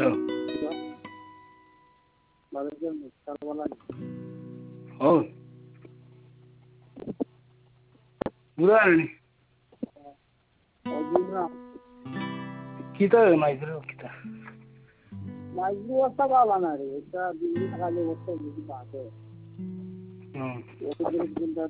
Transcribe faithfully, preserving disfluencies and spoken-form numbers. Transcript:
hello हो बुधवार kita maestro kita maestro wasta kala na re eta dinni khale wasta ni baat hai hmm